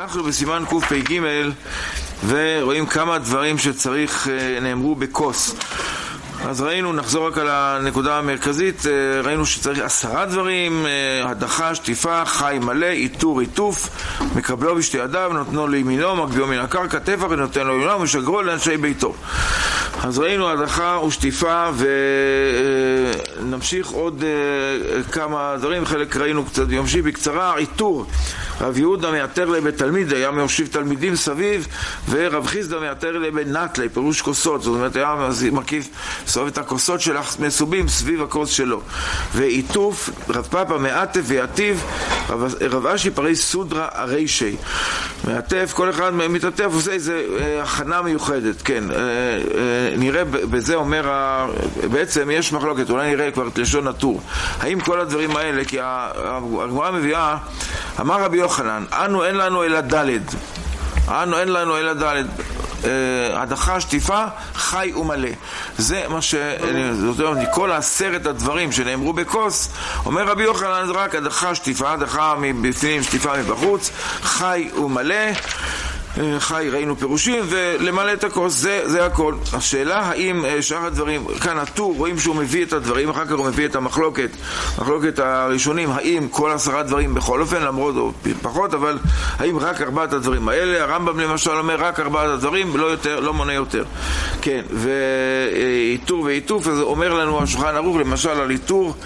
אנחנו בסימן קפ"ג ורואים כמה דברים שצריך נאמרו בכוס. אז ראינו, נחזור רק על הנקודה המרכזית, ראינו שצריך 10 דברים: הדחה, שטיפה, חי מלא, איתור, עיטוף, מקבלו בשתי ידיו, נותנו לימינו, מגביהו מן הקרקע, טפח ונותן לו ימינו, משגרו לאנשי ביתו. אז ראינו הדחה ושטיפה, ונמשיך עוד כמה דברים, חלק ראינו קצת, ימשיך בקצרה. עיטור, רב יהודה מאתר לי בתלמיד, היה מושיב תלמידים סביב, ורב חיסדא מאתר לי בנטלי, פירוש כוסות, זאת אומרת היה מקיף סובב את הכוסות של מסובים סביב הכוס שלו. ועיטוף, רב פאפה מעטף ויעטיב, רב אשי פרי סודרה הרישי, מעטף, כל אחד מתעטף עושה איזה הכנה מיוחדת. כן, נראה בזה אומר בעצם יש מחלוקת, אולי נראה כבר את לשון הטור, האם כל הדברים האלה, כי הגמרא מביאה, אמר רבי יוחנן, אנו אין לנו אלא ד', אנו אין לנו אלא ד', הדחה, שטיפה, חי ומלא. זה מה זאת אומרת, כל 10 הדברים שנאמרו בכוס, אומר רבי יוחנן, רק הדחה, שטיפה, הדחה מבפנים, שטיפה מבחוץ, חי ומלא. חי ראינו פירושים, ולמלא את הכוס, זה הכל. השאלה האם שאר הדברים, כאן הטור, רואים שהוא מביא את הדברים, אחר כך הוא מביא את מחלוקת הראשונים, האם כל 10 דברים בכל אופן, למרות או פחות, אבל האם רק 4 הדברים האלה. הרמב"ם למשל אומר רק 4 הדברים, לא יותר, לא מונה יותר. כן, ואיתור ועיטוף, אז אומר לנו השולחן ערוך למשל על איתור,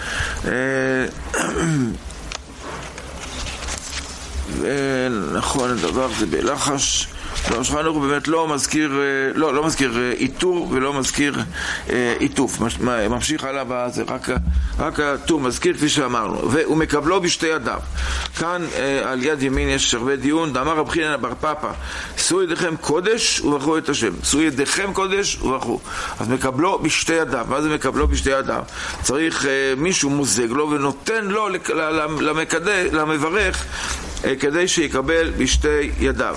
נכון, הדבר זה בלחש. השולחן ערוך באמת לא מזכיר איתור ולא מזכיר עיטוף, ממשיך הלאה בזה, רק הטור מזכיר כפי שאמרנו. והוא מקבלו בשתי ידיו. כאן על יד ימין יש הרבה דיון. אמר רב חנינא בר פפא, שאו ידיכם קודש וברכו את השם. שאו ידיכם קודש וברכו. אז מקבלו בשתי ידיו. מה זה מקבלו בשתי ידיו? צריך מישהו מוזג לו ונותן לו למברך כדי שיקבל בשתי ידיו,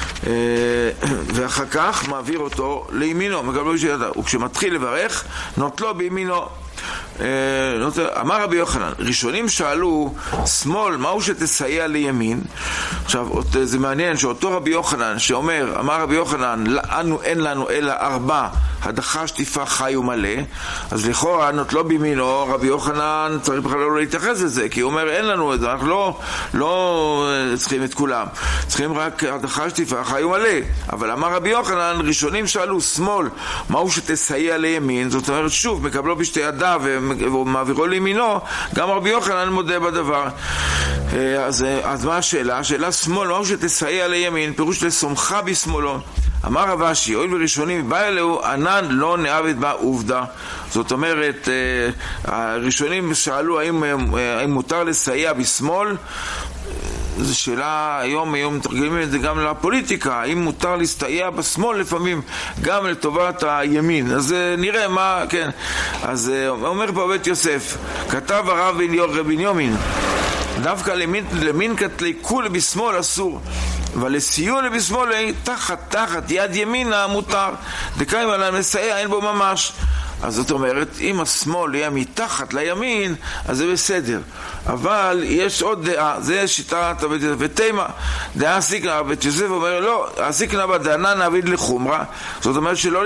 ואחר כך מעביר אותו לימינו, מקבל בשתי ידיו, וכשמתחיל לברך נוטלו בימינו. אמר רבי יוחנן, ראשונים שאלו שמאל מהו שתסייע לימין. עכשיו זה מעניין שאותו רבי יוחנן שאומר, אמר רבי יוחנן, אנו אין לנו אלא 4, הדחה, שטיפה, חי ומלא, אז לכאורה נוטלו בימינו, רבי יוחנן צריך בכלל לא להתייחס לזה, כי הוא אומר אין לנו את זה, אנחנו לא צריכים את כולם, צריכים רק הדחה, שטיפה, חי ומלא. אבל אמר רבי יוחנן, ראשונים שאלו שמאל מהו שתסייע לימין, זאת אומרת שוב מקבלו בשתי ידיו ומעבירו לימינו, גם רבי יוחנן מודה בדבר. אז מה השאלה? השאלה שמאל מהו שתסייע לימין, פירוש לסומכה בשמאלו. אמר רב אשי, הואיל וראשונים בא אלוהו, ענן לא נעבד בה עובדה. זאת אומרת, הראשונים שאלו האם מותר לסייע בשמאל. זו שאלה, היום מתרגמים את זה גם לפוליטיקה, האם מותר להסתייע בשמאל לפעמים גם לטובת הימין. אז נראה מה, כן. אז אומר פה בית יוסף, כתב הרב בנימין, דווקא למין קטלי כול בשמאל אסור, אבל לסיוע בשמאל תחת יד ימינה מותר, דקיים על המסייע אין בו ממש. אז זאת אומרת, אם השמאל יהיה מתחת לימין, אז זה בסדר. אבל יש עוד דעה, זה שיטת בית יוסף ותימה. דעה סיקנה, בית יוסף אומר, לא, הסיקנה בדענה נעביד לחומרה. זאת אומרת שלא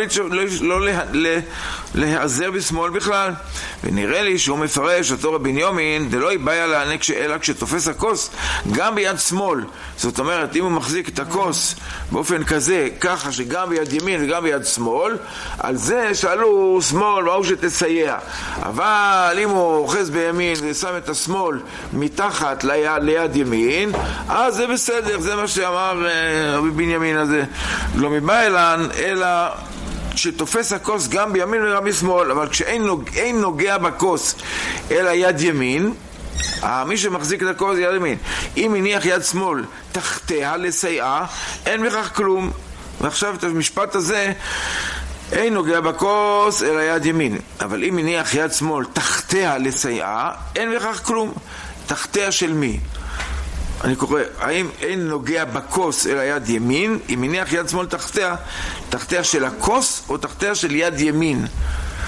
להיעזר בשמאל בכלל. ונראה לי שהוא מפרש, אותו רבי בנימין, דלא יבעיה לענק אלא כשתופס הכוס, גם ביד שמאל. זאת אומרת, אם הוא מחזיק את הכוס באופן כזה, ככה שגם ביד ימין וגם ביד שמאל, על זה שאלו שמאל, מהו שתסייע. אבל אם הוא אוחז בימין ושם את השמאל מתחת ליד ימין, אז זה בסדר, זה מה שאמר רבי בנימין הזה. לא מבא אלא שתופס הכוס גם בימין וגם בשמאל, אבל כשאין נוגע בכוס אלא יד ימין, מי שמחזיק את הכוס יד ימין, אם מניח יד שמאל תחתיה לסייעה, אין בכך כלום. ועכשיו את המשפט הזה, אין נוגע בכוס אלא יד ימין, אבל אם מניח יד שמאל תחתיה לסייעה, אין בכך כלום. תחתיה של מי? אני קורא, האם אין נוגע בכוס אלא יד ימין, אם מניח יד שמאל תחתיה של הכוס או תחתיה של יד ימין?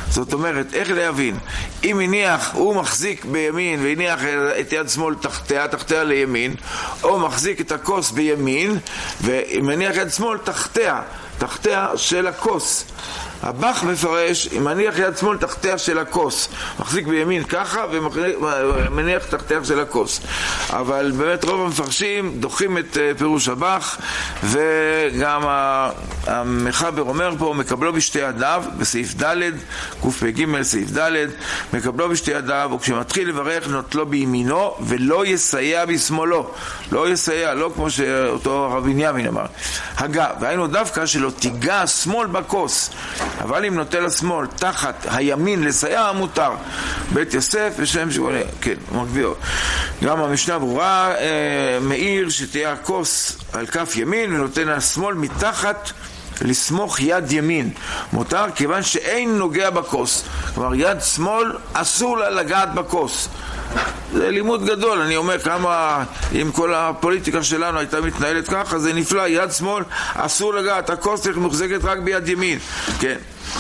זאת אומרת, איך להבין? אם הניח, הוא מחזיק בימין והניח את יד שמאל תחתיה לימין, או מחזיק את הכוס בימין ומניח יד שמאל תחתיה של הכוס. הבח מפרש, אם מניח יד שמאל תחתיה של הכוס, מחזיק בימין ככה ומניח תחתיה של הכוס. אבל באמת רוב המפרשים דוחים את פירוש הבח, וגם המחבר אומר פה, מקבלו בשתי ידיו, בסעיף ד', קפ"ג סעיף ד', מקבלו בשתי ידיו, וכשמתחיל לברך נוטלו בימינו ולא יסייע בשמאלו. לא יסייע, לא כמו שאותו הרב בנימין אמר. והיינו דווקא שלא תיגע שמאל בכוס, אבל אם נוטה לשמאל תחת הימין לסייע מותר. בית יוסף ושם שבונה, כן, מגביעו. גם המשנה ברורה מאיר שתהיה הכוס על כף ימין ונותן לשמאל מתחת לסמוך יד ימין. מותר כיוון שאין נוגע בכוס. כלומר יד שמאל אסור לה לגעת בכוס. זה לימוד גדול, אני אומר כמה, אם כל הפוליטיקה שלנו הייתה מתנהלת ככה, זה נפלא, יד שמאל אסור לגעת, הכוס צריך מוחזקת רק ביד ימין, כן.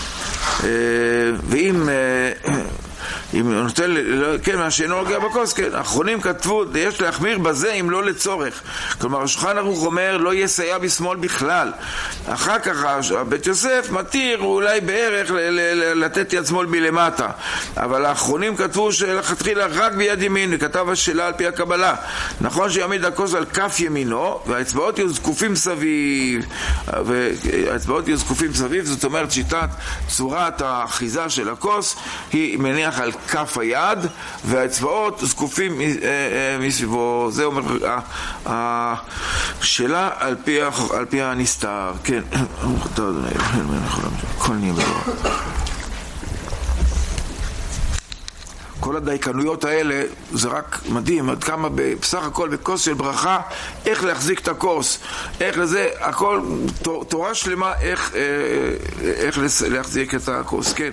ואם נותן, כן, מה שאינו נוגע בכוס, כן, האחרונים כתבו, יש להחמיר בזה אם לא לצורך. כלומר, השולחן ערוך אומר, לא יסייע בשמאל בכלל. אחר כך, בית יוסף מתיר אולי בערך לתת יד שמאל מלמטה. אבל האחרונים כתבו שלכתחילה רק ביד ימין, וכתב השאלה על פי הקבלה. נכון שיעמיד הכוס על כף ימינו, והאצבעות יהיו זקופים סביב. זאת אומרת, שיטת צורת האחיזה של הכוס, היא מניח על כף היד, והאצבעות זקופים מסביבו. זה אומר השאלה על פי הנסתר. כן, כל נהיה בדבר. כל הדייקנויות האלה זה רק מדהים עד כמה בסך הכל בכוס של ברכה איך להחזיק את הכוס, איך לזה, הכל תורה שלמה איך להחזיק את הכוס. כן,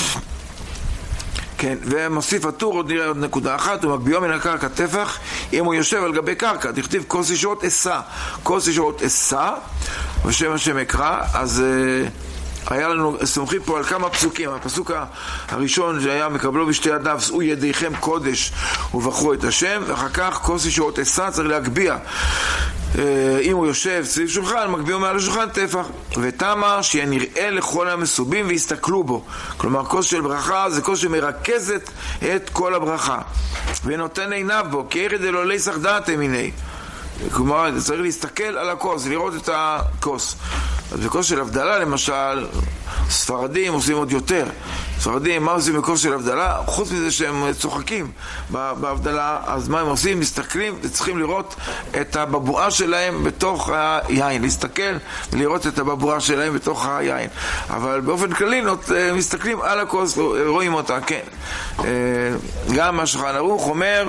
כן, ומוסיף הטור עוד נראה עוד נקודה אחת, הוא מגביהו מן הקרקע טפח אם הוא יושב על גבי קרקע. תכתיב כוס ישורת אסה, כוס ישורת אסה ושם השם אקרא. אז היה לנו סומכים פה על כמה פסוקים. הפסוק הראשון שהיה מקבלו בשתי ידיו שאו ידיכם קודש ובחרו את השם, ואחר כך כוס ישורת אסה צריך להגביע. אם הוא יושב סביב שולחן, מגביהו מעל השולחן טפח, ותמה שיהיה נראה לכל המסובים ויסתכלו בו. כלומר, כוס של ברכה זה כוס שמרכזת את כל הברכה, ונותן עיניו בו, כי איך דלא ליסח דעתם הנה. כלומר, צריך להסתכל על הכוס, לראות את הכוס. אז בכוס של הבדלה, למשל, ספרדים עושים עוד יותר. ספרדים, מה עושים בכוס של הבדלה? חוץ מזה שהם צוחקים בהבדלה, אז מה הם עושים? מסתכלים וצריכים לראות את הבבואה שלהם בתוך היין. להסתכל ולראות את הבבואה שלהם בתוך היין. אבל באופן כללי מסתכלים על הכוס, רואים אותה, כן. גם השולחן ערוך אומר,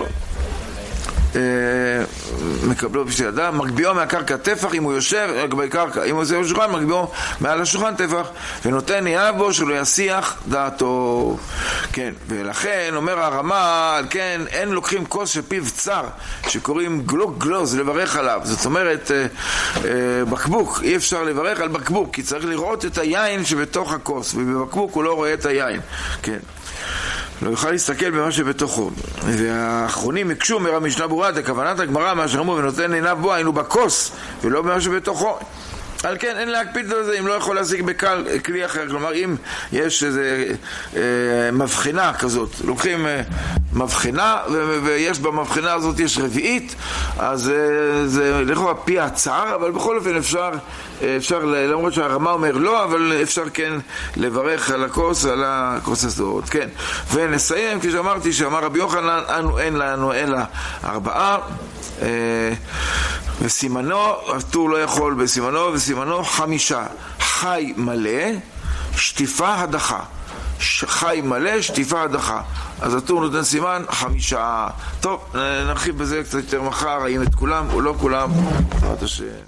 מקבלו בשתי ידיו, מגביהו מהקרקע טפח אם הוא יושב לגבי קרקע, אם הוא יושב בשולחן מגביהו מעל השולחן טפח, ונותן עיניו בו שלא יסיח דעתו. כן, ולכן אומר הרמה, על כן אין לוקחים כוס שפיו צר שקוראים גלוז לברך עליו. זאת אומרת בקבוק, אי אפשר לברך על בקבוק כי צריך לראות את היין שבתוך הכוס, ובבקבוק הוא לא רואה את היין. כן, לא יוכל להסתכל במה שבתוכו. והאחרונים הקשו מהמשנה ברורה את כוונת הגמרא מה שאמרו ונותן עיניו בו היינו בכוס ולא במה שבתוכו. על כן אין להקפיד על זה אם לא יכול להשיג בקל כלי אחר. כלומר, אם יש איזה מבחינה כזאת, לוקחים מבחינה ויש במבחינה הזאת יש רביעית, אז זה לכאורה פי הצער, אבל בכל אופן אפשר למרות שהרמה אומר לא, אבל אפשר כן לברך על הכוס, על הכוס הזאת. כן, ונסיים כפי שאמרתי, שאמר רבי יוחנן אנו אין לנו אלא 4, וסימנו, הטור לא יכול בסימנו, וסימנו 5, חי מלא, שטיפה הדחה. חי מלא, שטיפה הדחה. אז הטור נותן סימן 5. טוב, נרחיב בזה קצת יותר מחר, האם את כולם או לא כולם.